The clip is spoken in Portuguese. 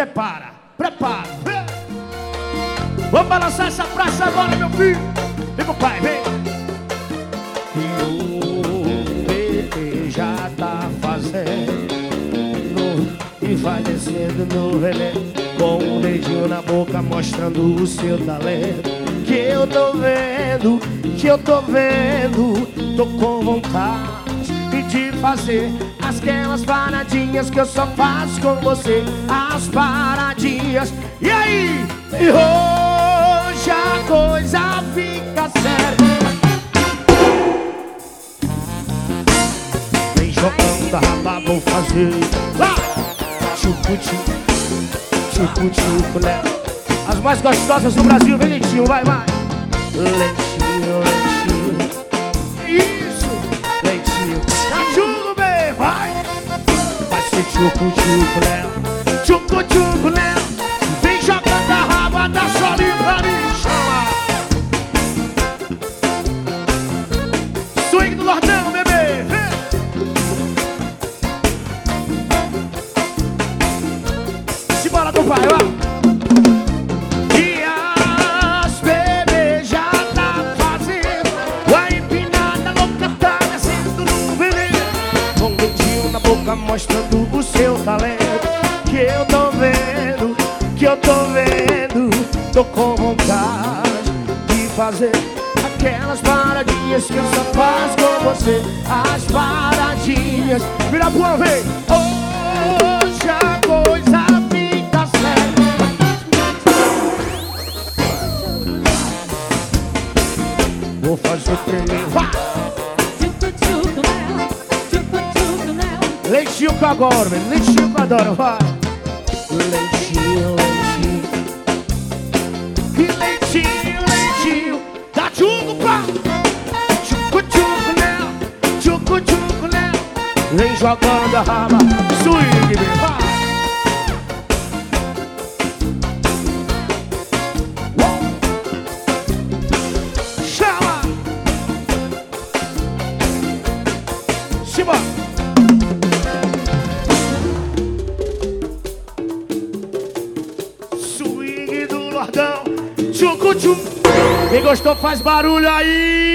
prepara. Vamos balançar essa praça agora, meu filho. Vem, pai, vem. E o bebê já tá fazendo e vai descendo no veneno, com um dedinho na boca mostrando o seu talento. Que eu tô vendo, tô com vontade de fazer aquelas paradinhas que eu só faço com você. As paradinhas. E aí? E hoje a coisa fica séria. Vem jogando a raba, vou fazer lá. Tchucu, né? As mais gostosas do Brasil, vem lentinho, vai. Lentinho. Isso, lentinho. Tchucu, bem, vai. Vai ser tchucu, né? Tchucu, né? Vem jogando a raba, dá só pra mim, chama. Swing do Lordão, bebê, vem. Simbora do pai, ó. Mostrando o seu talento. Que eu tô vendo, tô com vontade de fazer aquelas paradinhas que eu só faço com você. As paradinhas. Vira pro ar, vem. Hoje a coisa fica séria. Vou fazer treino. Leitinho que eu adoro, velho. Leitinho que eu adoro, vai. Leitinho. Leitinho. Dá tchuco, pá. Tchucu, né? Vem jogando a raba. Swing, vai. Chama. Simbora. Tchucu. Quem gostou faz barulho aí.